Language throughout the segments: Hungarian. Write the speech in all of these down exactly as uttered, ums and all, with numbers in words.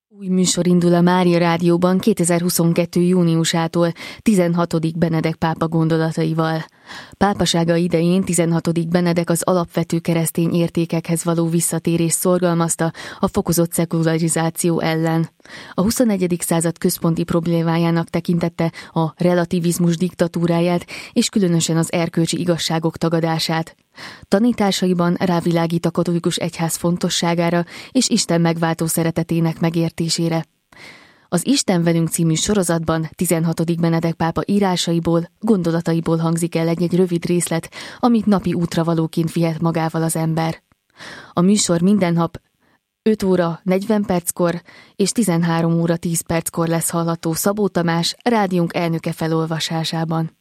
Új műsor indul a Mária Rádióban kétezer-huszonkettő. júniusától tizenhatodik Benedek pápa gondolataival. Pápasága idején tizenhatodik Benedek az alapvető keresztény értékekhez való visszatérés szorgalmazta a fokozott szekularizáció ellen. A huszonegyedik század központi problémájának tekintette a relativizmus diktatúráját és különösen az erkölcsi igazságok tagadását. Tanításaiban rávilágít a katolikus egyház fontosságára és Isten megváltó szeretetének megértésére. Az Isten velünk című sorozatban tizenhatodik Benedek pápa írásaiból, gondolataiból hangzik el egy-egy rövid részlet, amit napi útravalóként vihet magával az ember. A műsor minden nap öt óra negyven perckor és tizenhárom óra tíz perckor lesz hallható Szabó Tamás, rádiónk elnöke felolvasásában.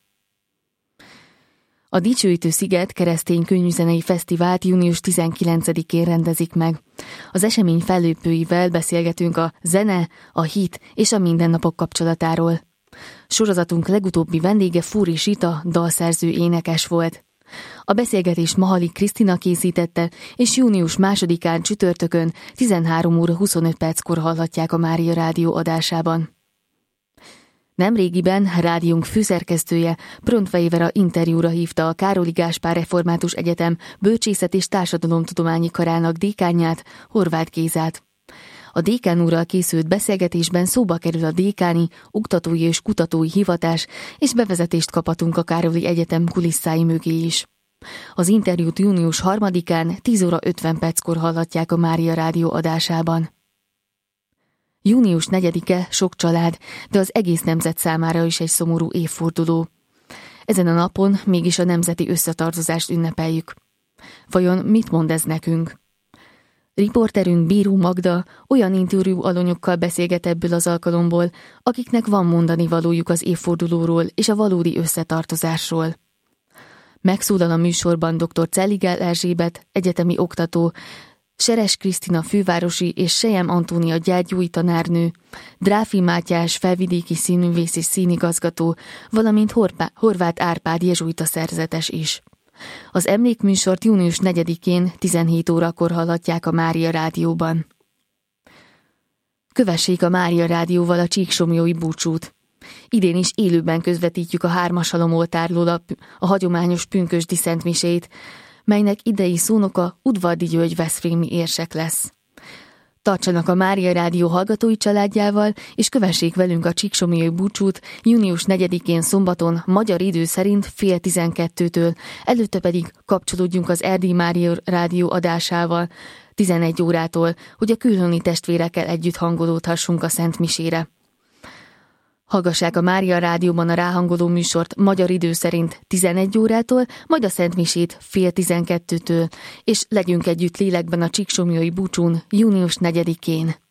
A Dicsőítő Sziget keresztény könyvzenei fesztivált június tizenkilencedikén rendezik meg. Az esemény fellépőivel beszélgetünk a zene, a hit és a mindennapok kapcsolatáról. Sorozatunk legutóbbi vendége Fúri Zsita, dalszerző énekes volt. A beszélgetést Mahalik Krisztina készítette, és június másodikán csütörtökön tizenhárom óra huszonöt perckor hallhatják a Mária Rádió adásában. Nemrégiben rádiónk főszerkesztője Prontveivera interjúra hívta a Károli Gáspár Református Egyetem Bölcsészet és Társadalomtudományi Karának dékánját, Horváth Gézát. A dékán úrral készült beszélgetésben szóba kerül a dékáni, oktatói és kutatói hivatás, és bevezetést kaphatunk a Károli Egyetem kulisszái mögé is. Az interjút június harmadikán tíz óra ötven perckor hallhatják a Mária Rádió adásában. Június negyedike sok család, de az egész nemzet számára is egy szomorú évforduló. Ezen a napon mégis a nemzeti összetartozást ünnepeljük. Vajon mit mond ez nekünk? Riporterünk Bíró Magda olyan interjú alonyokkal beszélget ebből az alkalomból, akiknek van mondani valójuk az évfordulóról és a valódi összetartozásról. Megszólal a műsorban dr. Celligál Erzsébet, egyetemi oktató, Seres Krisztina fővárosi és Selyem Antónia gyágyúi tanárnő, Dráfi Mátyás felvidéki színművész és színigazgató, valamint Horpá- Horváth Árpád jezsuita szerzetes is. Az emlékműsort június negyedikén tizenhét órakor hallhatják a Mária Rádióban. Kövessék a Mária Rádióval a csíksomlyói búcsút. Idén is élőben közvetítjük a Hármashalom oltárról a, a hagyományos pünkösdi szentmisét, melynek idei szónoka Udvardi György veszprémi érsek lesz. Tartsanak a Mária Rádió hallgatói családjával, és kövessék velünk a csíksomlyói búcsút június negyedikén szombaton magyar idő szerint fél tizenkettőtől, előtte pedig kapcsolódjunk az Erdélyi Mária Rádió adásával tizenegy órától, hogy a külhoni testvérekkel együtt hangolódhassunk a Szent Misére. Hallgassák a Mária Rádióban a ráhangoló műsort magyar idő szerint tizenegy órától, majd a Szent Misét fél tizenkettőtől, és legyünk együtt lélekben a csíksomlyói búcsún június negyedikén.